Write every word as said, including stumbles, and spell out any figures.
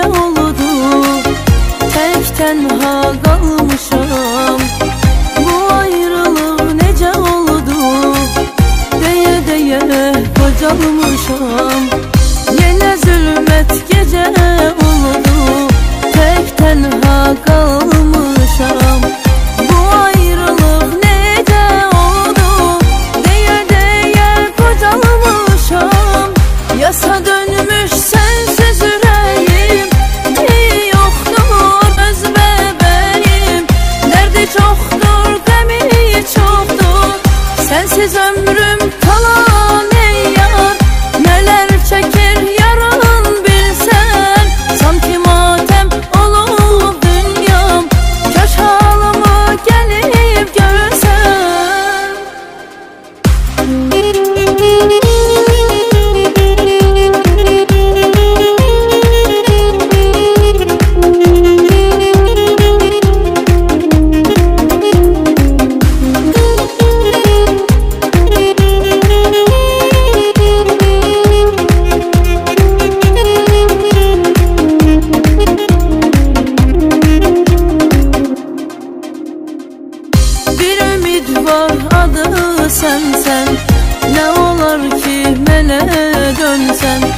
oldu, tek tenha kalmışam. Bu ayrılık nece oldu, deye deye kocalmışam. Yine zulmet gece oldu, tek tenha kalmışam. Bu ayrılık nece oldu, deye deye kocalmışam. Yasa dönmüş sensiz yüreğim, iyi yoktur öz bebeğim. Derdi çoktur, gemi çoktur, sensiz ömrüm kalan ey yar. Neler çekir yarın bilsen, sanki matem olup dünyam. Köş halımı gelip görsen. Var adı sen sen, ne olar ki mene dönsen.